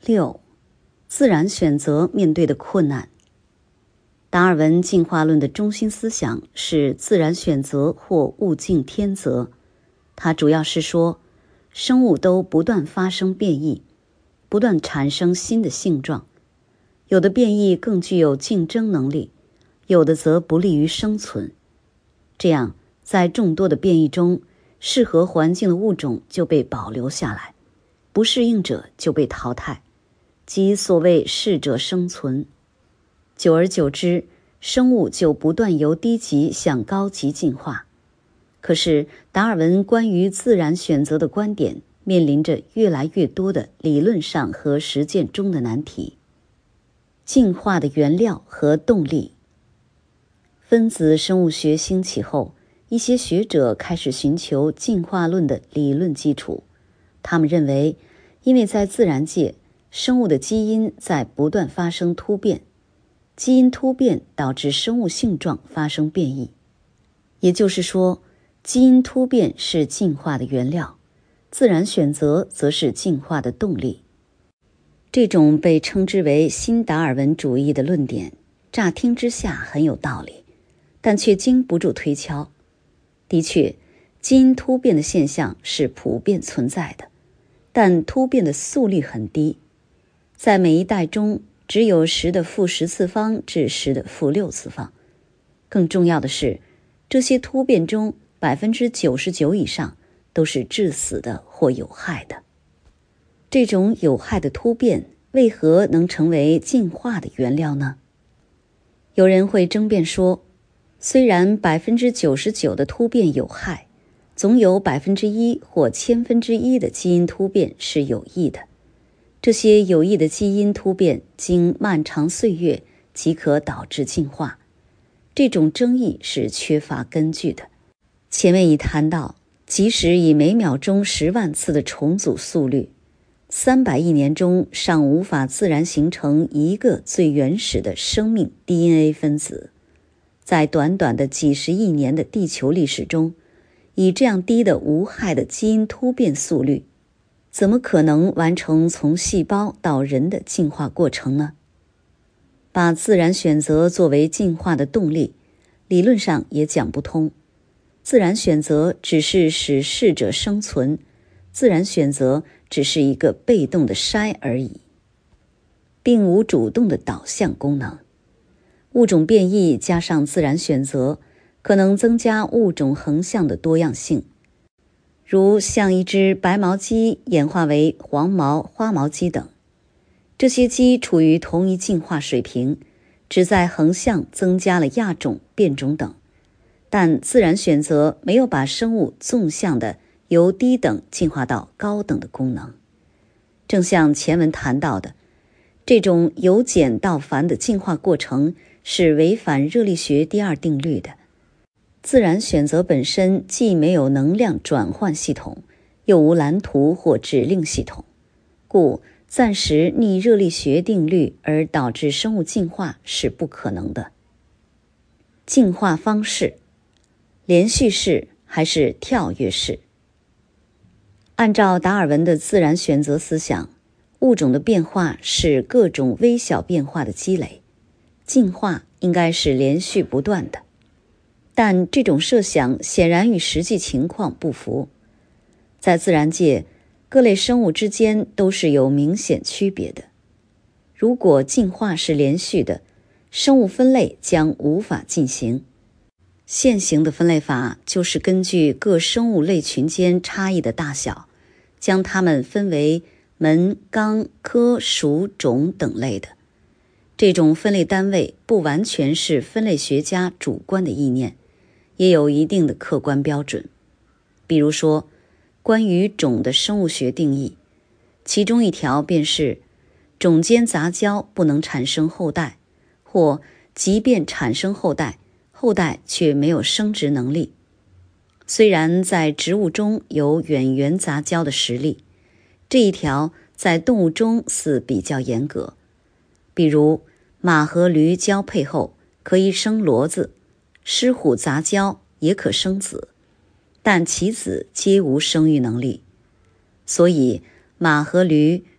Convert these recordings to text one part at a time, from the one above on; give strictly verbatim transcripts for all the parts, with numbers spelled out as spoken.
六、自然选择面对的困难。达尔文进化论的中心思想是自然选择或物竞天择，它主要是说，生物都不断发生变异，不断产生新的性状，有的变异更具有竞争能力，有的则不利于生存。这样，在众多的变异中，适合环境的物种就被保留下来，不适应者就被淘汰，即所谓适者生存。久而久之，生物就不断由低级向高级进化。可是，达尔文关于自然选择的观点面临着越来越多的理论上和实践中的难题。进化的原料和动力。分子生物学兴起后，一些学者开始寻求进化论的理论基础。他们认为，因为在自然界，生物的基因在不断发生突变，基因突变导致生物性状发生变异。也就是说，基因突变是进化的原料，自然选择则是进化的动力。这种被称之为新达尔文主义的论点，乍听之下很有道理，但却经不住推敲。的确，基因突变的现象是普遍存在的，但突变的速率很低，在每一代中只有十的负十次方至十的负六次方。更重要的是，这些突变中百分之九十九以上都是致死的或有害的。这种有害的突变为何能成为进化的原料呢？有人会争辩说，虽然百分之九十九的突变有害，总有百分之一或千分之一的基因突变是有益的。这些有益的基因突变经漫长岁月即可导致进化。这种争议是缺乏根据的。前面已谈到，即使以每秒钟十万次的重组速率，三百亿年中尚无法自然形成一个最原始的生命 D N A 分子。在短短的几十亿年的地球历史中，以这样低的无害的基因突变速率，怎么可能完成从细胞到人的进化过程呢？把自然选择作为进化的动力，理论上也讲不通。自然选择只是使适者生存，自然选择只是一个被动的筛而已，并无主动的导向功能。物种变异加上自然选择，可能增加物种横向的多样性，如像一只白毛鸡演化为黄毛、花毛鸡等。这些鸡处于同一进化水平，只在横向增加了亚种、变种等，但自然选择没有把生物纵向的由低等进化到高等的功能。正像前文谈到的，这种由简到繁的进化过程是违反热力学第二定律的。自然选择本身既没有能量转换系统，又无蓝图或指令系统，故暂时逆热力学定律而导致生物进化是不可能的。进化方式，连续式还是跳跃式？按照达尔文的自然选择思想，物种的变化是各种微小变化的积累，进化应该是连续不断的。但这种设想显然与实际情况不符。在自然界，各类生物之间都是有明显区别的。如果进化是连续的，生物分类将无法进行。现行的分类法就是根据各生物类群间差异的大小，将它们分为门、纲、科、属、种等类的。这种分类单位不完全是分类学家主观的意念，也有一定的客观标准。比如说，关于种的生物学定义，其中一条便是种间杂交不能产生后代，或即便产生后代，后代却没有生殖能力。虽然在植物中有远缘杂交的实例，这一条在动物中似比较严格。比如马和驴交配后可以生骡子，狮虎杂交也可生子，但其子皆无生育能力。所以马和驴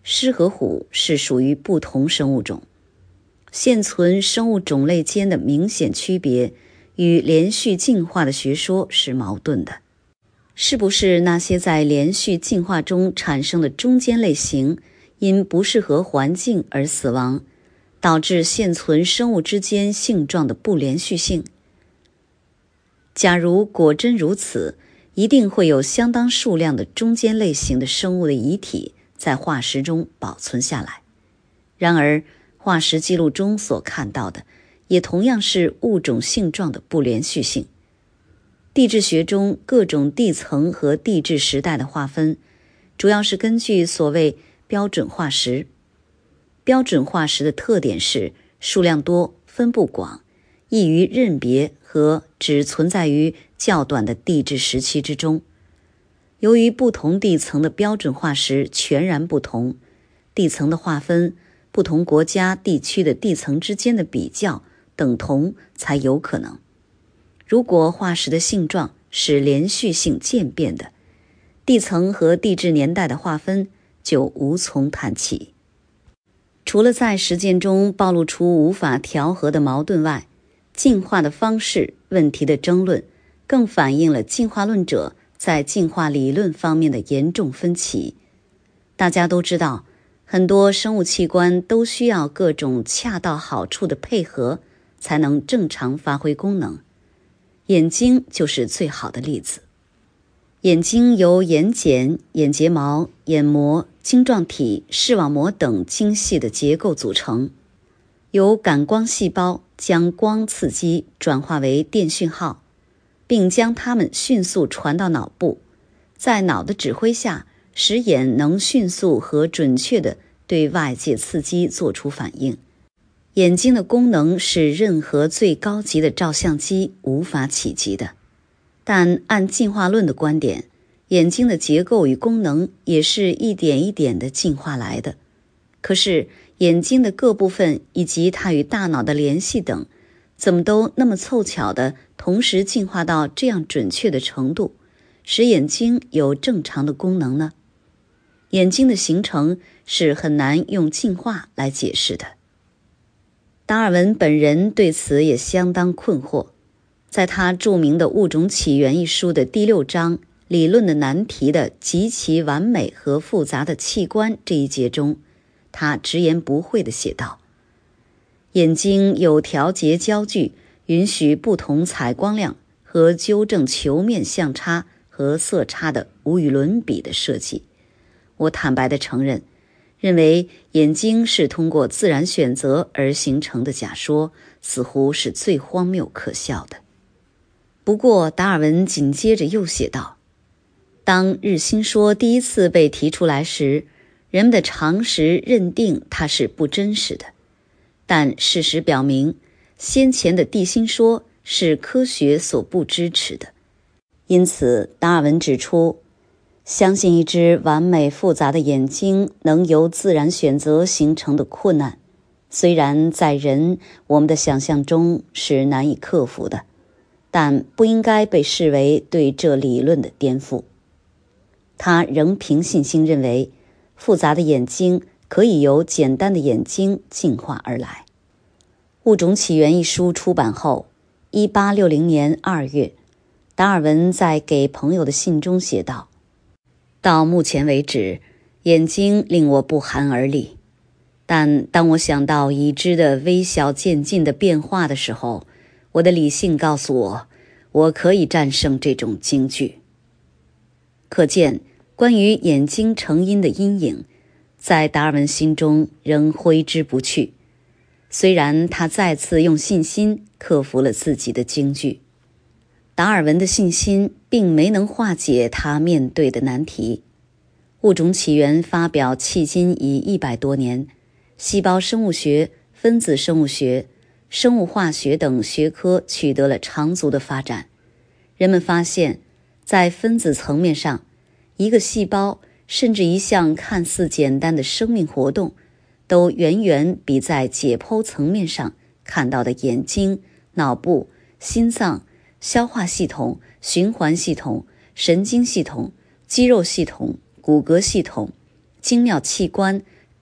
狮和虎是属于不同生物种。现存生物种类间的明显区别与连续进化的学说是矛盾的。是不是那些在连续进化中产生的中间类型因不适合环境而死亡，导致现存生物之间性状的不连续性？假如果真如此，一定会有相当数量的中间类型的生物的遗体在化石中保存下来。然而，化石记录中所看到的也同样是物种性状的不连续性。地质学中各种地层和地质时代的划分，主要是根据所谓标准化石。标准化石的特点是数量多、分布广、易于认别和只存在于较短的地质时期之中。由于不同地层的标准化石全然不同，地层的划分、不同国家地区的地层之间的比较等同才有可能。如果化石的性状是连续性渐变的，地层和地质年代的划分就无从谈起。除了在实践中暴露出无法调和的矛盾外，进化的方式问题的争论更反映了进化论者在进化理论方面的严重分歧。大家都知道，很多生物器官都需要各种恰到好处的配合才能正常发挥功能。眼睛就是最好的例子。眼睛由眼睑、眼睫毛、眼膜、晶状体、视网膜等精细的结构组成，由感光细胞将光刺激转化为电讯号，并将它们迅速传到脑部，在脑的指挥下，使眼能迅速和准确地对外界刺激做出反应。眼睛的功能是任何最高级的照相机无法企及的，但按进化论的观点，眼睛的结构与功能也是一点一点地进化来的。可是眼睛的各部分以及它与大脑的联系等，怎么都那么凑巧地同时进化到这样准确的程度，使眼睛有正常的功能呢？眼睛的形成是很难用进化来解释的。达尔文本人对此也相当困惑，在他著名的《物种起源》一书的第六章理论的难题的极其完美和复杂的器官这一节中，他直言不讳地写道：眼睛有调节焦距，允许不同采光量和纠正球面相差和色差的无与伦比的设计。我坦白地承认，认为眼睛是通过自然选择而形成的假说，似乎是最荒谬可笑的。不过达尔文紧接着又写道，当日心说第一次被提出来时，人们的常识认定它是不真实的，但事实表明，先前的地心说是科学所不支持的。因此达尔文指出，相信一只完美复杂的眼睛能由自然选择形成的困难，虽然在人我们的想象中是难以克服的，但不应该被视为对这理论的颠覆。他仍凭信心认为，复杂的眼睛可以由简单的眼睛进化而来。《物种起源》一书出版后，一八六零年二月，达尔文在给朋友的信中写道：到目前为止，眼睛令我不寒而栗，但当我想到已知的微小渐进的变化的时候，我的理性告诉我，我可以战胜这种惊惧。可见，关于眼睛成因的阴影，在达尔文心中仍挥之不去，虽然他再次用信心克服了自己的惊惧。达尔文的信心并没能化解他面对的难题。物种起源发表迄今已一百多年，细胞生物学、分子生物学、生物化学等学科取得了长足的发展。人们发现，在分子层面上，一个细胞甚至一项看似简单的生命活动，都远远比在解剖层面上看到的眼睛、脑部、心脏、消化系统、循环系统、神经系统、肌肉系统、骨骼系统、精妙器官、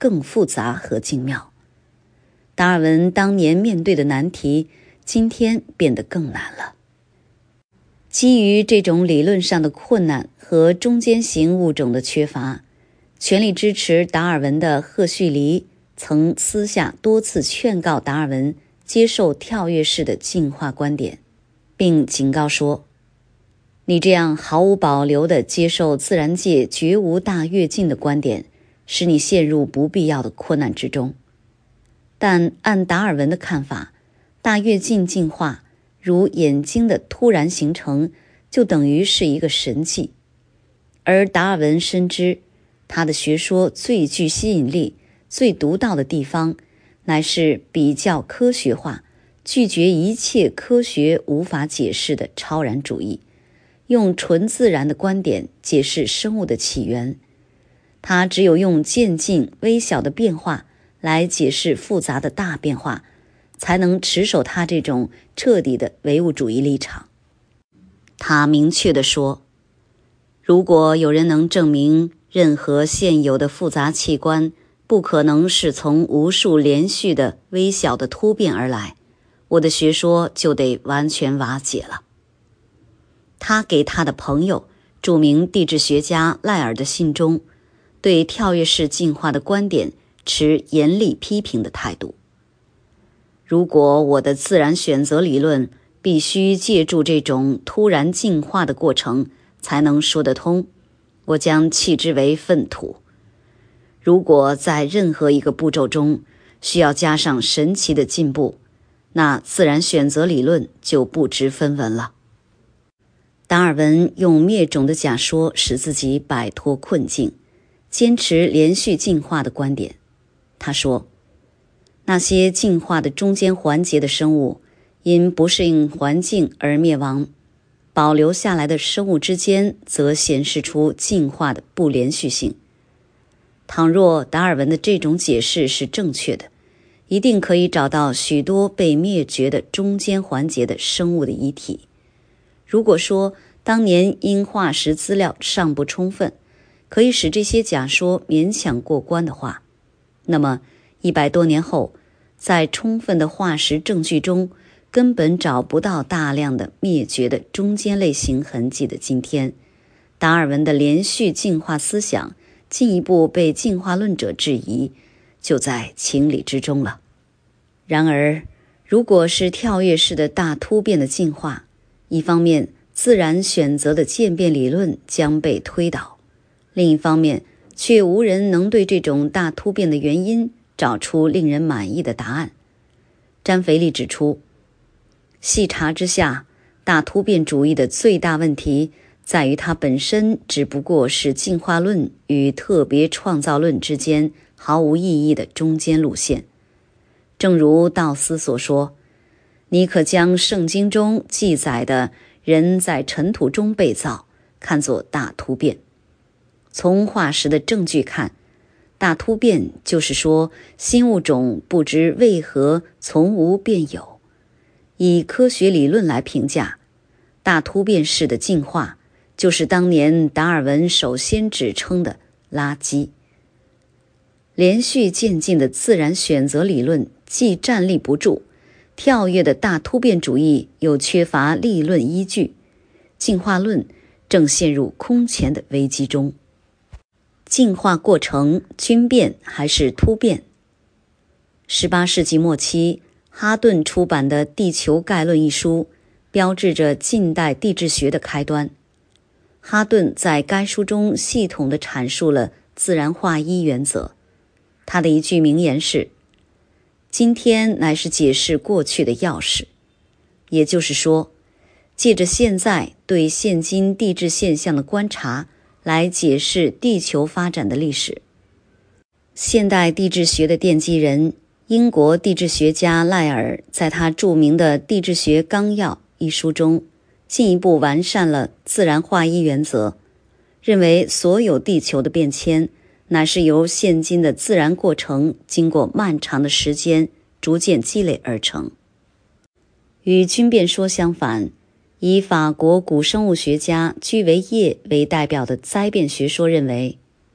更复杂和精妙。达尔文当年面对的难题，今天变得更难了。基于这种理论上的困难和中间型物种的缺乏，全力支持达尔文的赫胥黎曾私下多次劝告达尔文接受跳跃式的进化观点，并警告说，你这样毫无保留地接受自然界绝无大跃进的观点，使你陷入不必要的困难之中。但按达尔文的看法，大跃进进化如眼睛的突然形成，就等于是一个神迹。而达尔文深知，他的学说最具吸引力、最独到的地方，乃是比较科学化，拒绝一切科学无法解释的超然主义，用纯自然的观点解释生物的起源。他只有用渐进微小的变化来解释复杂的大变化，才能持守他这种彻底的唯物主义立场。他明确地说，如果有人能证明任何现有的复杂器官不可能是从无数连续的微小的突变而来，我的学说就得完全瓦解了。他给他的朋友著名地质学家赖尔的信中，对跳跃式进化的观点持严厉批评的态度。如果我的自然选择理论必须借助这种突然进化的过程才能说得通，我将弃之为粪土。如果在任何一个步骤中需要加上神奇的进步，那自然选择理论就不知分文了。达尔文用灭种的假说使自己摆脱困境，坚持连续进化的观点。他说，那些进化的中间环节的生物因不适应环境而灭亡，保留下来的生物之间则显示出进化的不连续性。倘若达尔文的这种解释是正确的，一定可以找到许多被灭绝的中间环节的生物的遗体。如果说当年因化石资料尚不充分，可以使这些假说勉强过关的话，那么一百多年后，在充分的化石证据中根本找不到大量的灭绝的中间类型痕迹的今天，达尔文的连续进化思想进一步被进化论者质疑，就在情理之中了。然而，如果是跳跃式的大突变的进化，一方面自然选择的渐变理论将被推倒，另一方面却无人能对这种大突变的原因找出令人满意的答案。詹培利指出，细查之下，大突变主义的最大问题在于它本身只不过是进化论与特别创造论之间毫无意义的中间路线。正如道斯所说，你可将圣经中记载的人在尘土中被造看作大突变。从化石的证据看，大突变就是说新物种不知为何从无变有。以科学理论来评价，大突变式的进化就是当年达尔文首先指称的垃圾。连续渐进的自然选择理论既站立不住，跳跃的大突变主义又缺乏立论依据，进化论正陷入空前的危机中。进化过程均变还是突变？十八世纪末期，哈顿出版的《地球概论》一书标志着近代地质学的开端。哈顿在该书中系统地阐述了自然化一原则。他的一句名言是，今天乃是解释过去的钥匙。也就是说，借着现在对现今地质现象的观察来解释地球发展的历史。现代地质学的奠基人，英国地质学家赖尔在他著名的《地质学纲要》一书中进一步完善了自然化一原则，认为所有地球的变迁乃是由现今的自然过程经过漫长的时间逐渐积累而成。与均变说相反，以法国古生物学家居维叶为代表的灾变学说认为，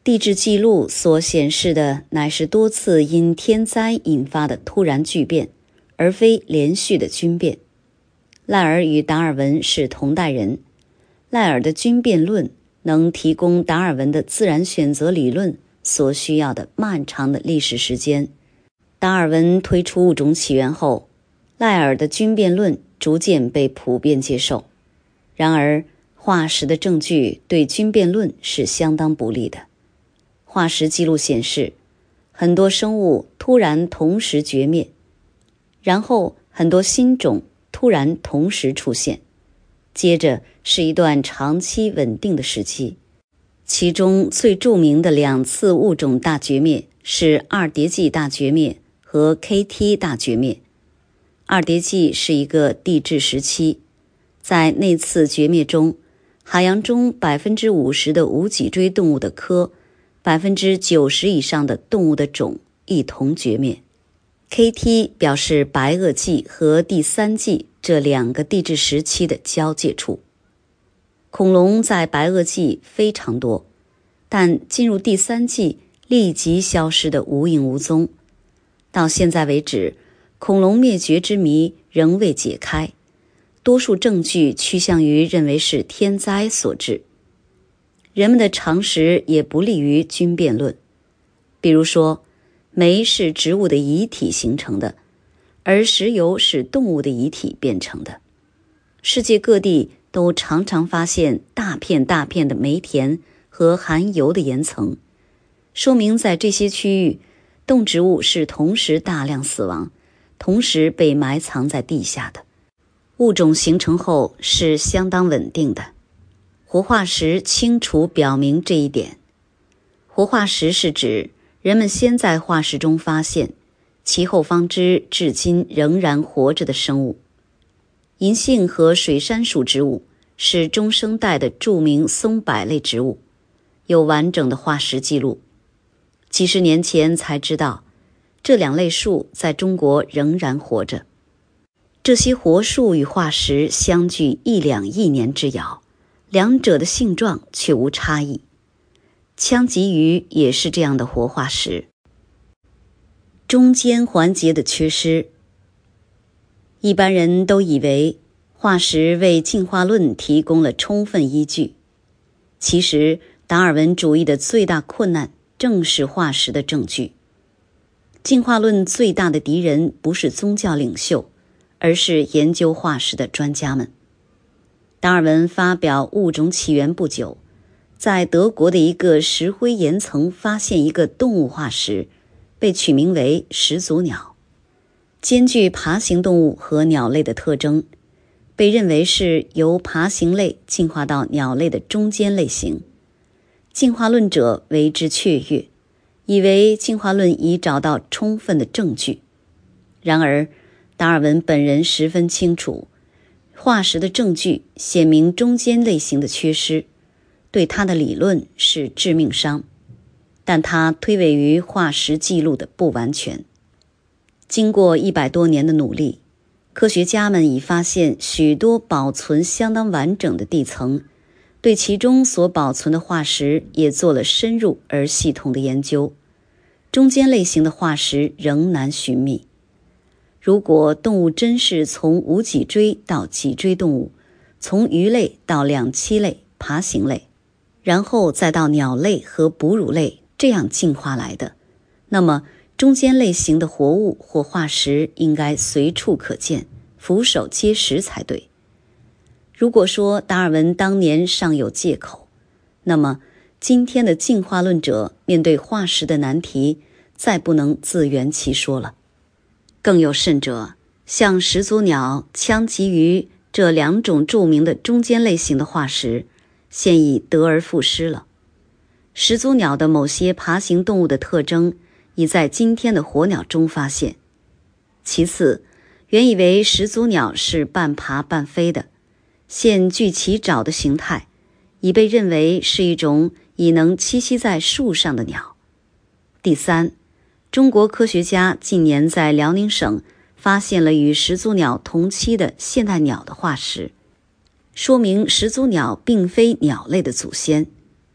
地质记录所显示的乃是多次因天灾引发的突然巨变，而非连续的军变。赖尔与达尔文是同代人，赖尔的军变论能提供达尔文的自然选择理论所需要的漫长的历史时间。达尔文推出物种起源后，赖尔的军变论逐渐被普遍接受。然而，化石的证据对军变论是相当不利的。化石记录显示，很多生物突然同时绝灭，然后很多新种突然同时出现，接着是一段长期稳定的时期。其中最著名的两次物种大绝灭是二叠纪大绝灭和 K T 大绝灭。二叠纪是一个地质时期，在那次绝灭中，海洋中 百分之五十 的无脊椎动物的科， 百分之九十 以上的动物的种一同绝灭。K T 表示白垩纪和第三纪这两个地质时期的交界处。恐龙在白垩纪非常多，但进入第三纪立即消失得无影无踪。到现在为止，恐龙灭绝之谜仍未解开，多数证据趋向于认为是天灾所致。人们的常识也不利于军变论，比如说，煤是植物的遗体形成的，而石油是动物的遗体变成的。世界各地都常常发现大片大片的煤田和含油的岩层，说明在这些区域，动植物是同时大量死亡，同时被埋藏在地下的。物种形成后是相当稳定的，活化石清楚表明这一点。活化石是指人们先在化石中发现，其后方知至今仍然活着的生物。银杏和水杉属植物是中生代的著名松柏类植物，有完整的化石记录。几十年前才知道，这两类树在中国仍然活着。这些活树与化石相距一两亿年之遥，两者的性状却无差异。枪棘鱼也是这样的活化石。中间环节的缺失。一般人都以为化石为进化论提供了充分依据，其实达尔文主义的最大困难正是化石的证据。进化论最大的敌人不是宗教领袖，而是研究化石的专家们。达尔文发表《物种起源》不久，在德国的一个石灰岩层发现一个动物化石，被取名为始祖鸟，兼具爬行动物和鸟类的特征，被认为是由爬行类进化到鸟类的中间类型。进化论者为之雀跃，以为进化论已找到充分的证据。然而，达尔文本人十分清楚，化石的证据显明中间类型的缺失，对他的理论是致命伤，但他推诿于化石记录的不完全。经过一百多年的努力，科学家们已发现许多保存相当完整的地层，对其中所保存的化石也做了深入而系统的研究。中间类型的化石仍难寻觅。如果动物真是从无脊椎到脊椎动物，从鱼类到两栖类、爬行类，然后再到鸟类和哺乳类这样进化来的，那么中间类型的活物或化石应该随处可见，俯首皆是才对。如果说达尔文当年尚有借口，那么今天的进化论者面对化石的难题，再不能自圆其说了。更有甚者，像始祖鸟、枪棘鱼这两种著名的中间类型的化石，现已得而复失了。始祖鸟的某些爬行动物的特征已在今天的火鸟中发现。其次，原以为始祖鸟是半爬半飞的，现据其爪的形态，已被认为是一种已能栖息在树上的鸟。第三，中国科学家近年在辽宁省发现了与始祖鸟同期的现代鸟的化石，说明始祖鸟并非鸟类的祖先。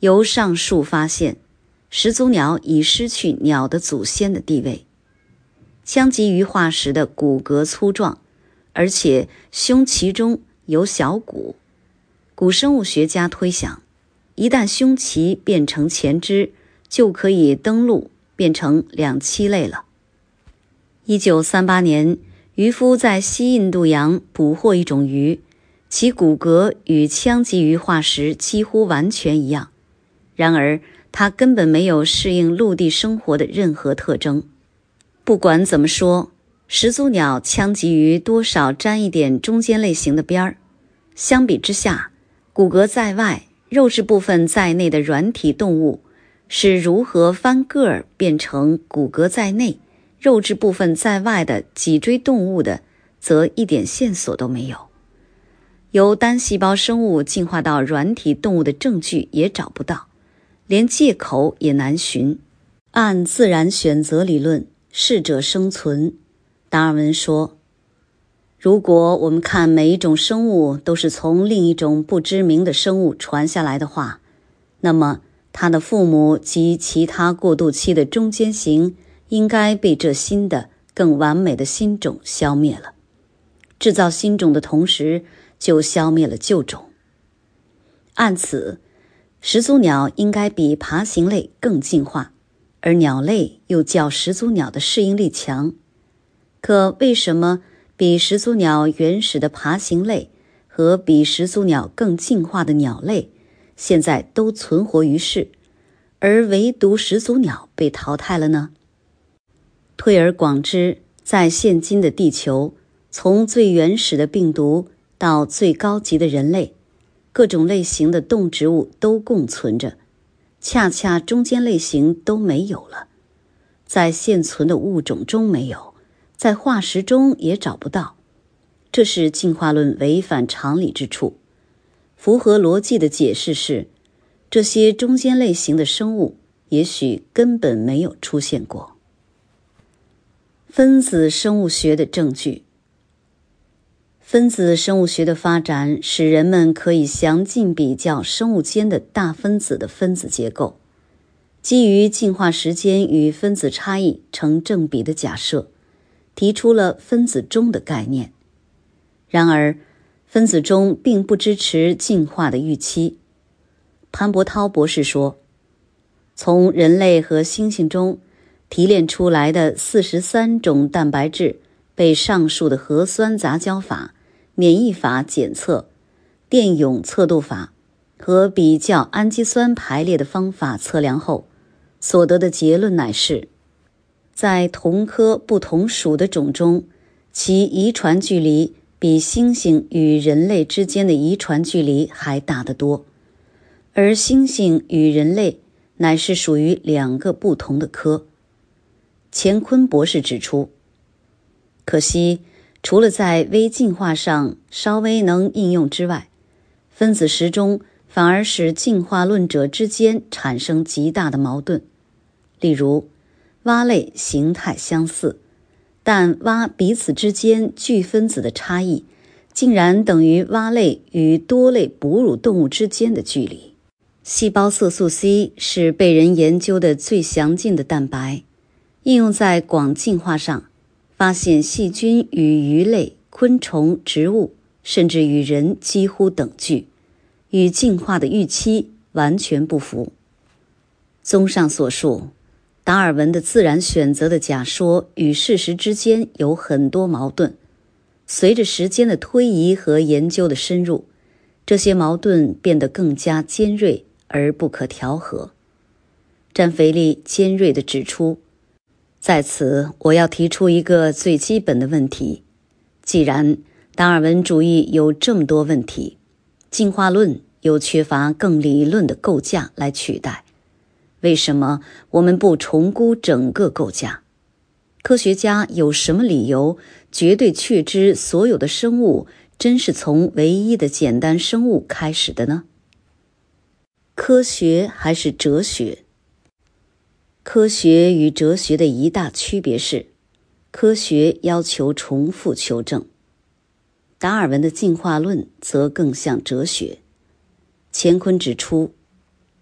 由上述发现，始祖鸟已失去鸟的祖先的地位。枪鲫鱼化石的骨骼粗壮，而且胸鳍中有小骨。古生物学家推想，一旦胸鳍变成前肢，就可以登陆，变成两栖类了。一九三八年，渔夫在西印度洋捕获一种鱼，其骨骼与枪鲫鱼化石几乎完全一样，然而它根本没有适应陆地生活的任何特征。不管怎么说，始祖鸟枪鲫鱼多少沾一点中间类型的边儿。相比之下，骨骼在外、肉质部分在内的软体动物是如何翻个儿变成骨骼在内、肉质部分在外的脊椎动物的，则一点线索都没有。由单细胞生物进化到软体动物的证据也找不到，连借口也难寻。按自然选择理论，适者生存。达尔文说，如果我们看每一种生物都是从另一种不知名的生物传下来的话，那么它的父母及其他过渡期的中间型应该被这新的更完美的新种消灭了。制造新种的同时，就消灭了旧种。按此，始祖鸟应该比爬行类更进化，而鸟类又较始祖鸟的适应力强。可为什么比始祖鸟原始的爬行类和比始祖鸟更进化的鸟类现在都存活于世，而唯独始祖鸟被淘汰了呢？推而广之，在现今的地球，从最原始的病毒到最高级的人类，各种类型的动植物都共存着，恰恰中间类型都没有了。在现存的物种中没有，在化石中也找不到，这是进化论违反常理之处。符合逻辑的解释是，这些中间类型的生物也许根本没有出现过。分子生物学的证据。分子生物学的发展使人们可以详尽比较生物间的大分子的分子结构，基于进化时间与分子差异成正比的假设，提出了分子钟的概念。然而，分子钟并不支持进化的预期。潘伯涛博士说，从人类和猩猩中提炼出来的四十三种蛋白质被上述的核酸杂交法、免疫法检测、电泳测度法和比较氨基酸排列的方法测量后，所得的结论乃是，在同科不同属的种中，其遗传距离比猩猩与人类之间的遗传距离还大得多，而猩猩与人类乃是属于两个不同的科。钱坤博士指出，可惜除了在微进化上稍微能应用之外，分子时钟反而使进化论者之间产生极大的矛盾。例如，蛙类形态相似，但蛙彼此之间巨分子的差异竟然等于蛙类与多类哺乳动物之间的距离。细胞色素 C 是被人研究的最详尽的蛋白，应用在广进化上，发现细菌与鱼类、昆虫、植物，甚至与人几乎等距，与进化的预期完全不符。综上所述，达尔文的自然选择的假说与事实之间有很多矛盾。随着时间的推移和研究的深入，这些矛盾变得更加尖锐而不可调和。詹菲利尖锐地指出，在此我要提出一个最基本的问题，既然达尔文主义有这么多问题，进化论又缺乏更理论的构架来取代，为什么我们不重估整个构架？科学家有什么理由绝对确知所有的生物真是从唯一的简单生物开始的呢？科学还是哲学？科学与哲学的一大区别是，科学要求重复求证，达尔文的进化论则更像哲学。乾坤指出，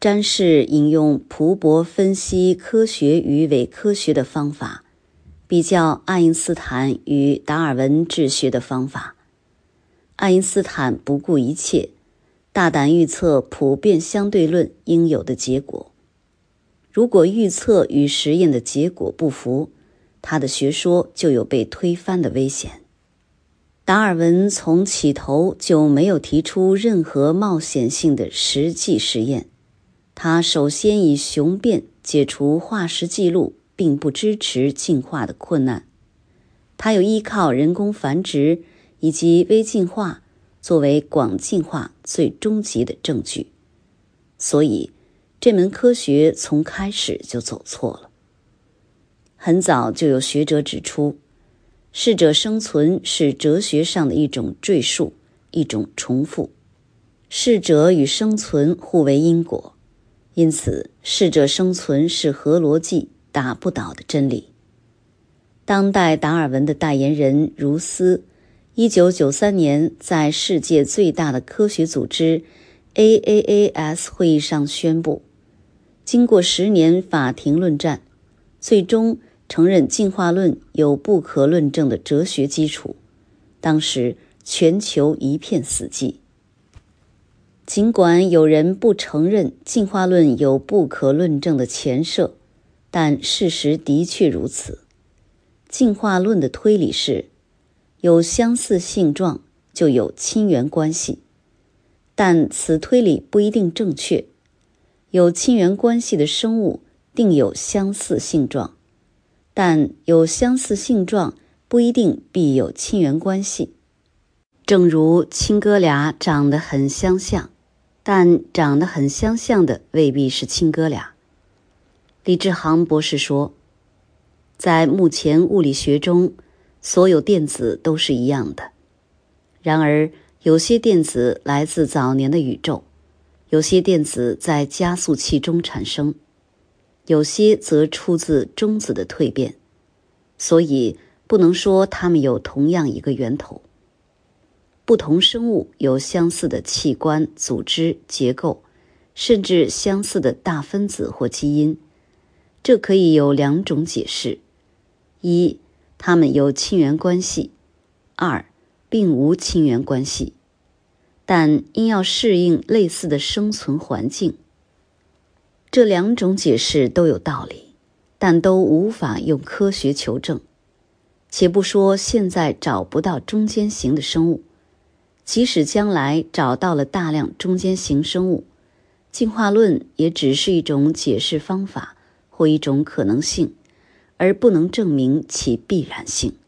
詹氏引用蒲伯分析科学与伪科学的方法，比较爱因斯坦与达尔文治学的方法。爱因斯坦不顾一切，大胆预测普遍相对论应有的结果。如果预测与实验的结果不符，他的学说就有被推翻的危险。达尔文从起头就没有提出任何冒险性的实际实验，他首先以雄辩解除化石记录并不支持进化的困难。他有依靠人工繁殖以及微进化作为广进化最终极的证据，所以这门科学从开始就走错了。很早就有学者指出，适者生存是哲学上的一种赘述，一种重复。适者与生存互为因果，因此适者生存是合逻辑打不倒的真理。当代达尔文的代言人茹斯一九九三年在世界最大的科学组织 A A A S 会议上宣布，经过十年法庭论战，最终承认进化论有不可论证的哲学基础。当时全球一片死寂。尽管有人不承认进化论有不可论证的前设，但事实的确如此。进化论的推理是，有相似性状就有亲缘关系，但此推理不一定正确。有亲缘关系的生物定有相似性状，但有相似性状不一定必有亲缘关系。正如亲哥俩长得很相像，但长得很相像的未必是亲哥俩。李志航博士说，在目前物理学中，所有电子都是一样的。然而，有些电子来自早年的宇宙，有些电子在加速器中产生，有些则出自中子的蜕变，所以不能说它们有同样一个源头。不同生物有相似的器官、组织、结构，甚至相似的大分子或基因。这可以有两种解释：一，它们有亲缘关系；二，并无亲缘关系，但因要适应类似的生存环境。这两种解释都有道理，但都无法用科学求证。且不说现在找不到中间型的生物，即使将来找到了大量中间型生物，进化论也只是一种解释方法或一种可能性，而不能证明其必然性。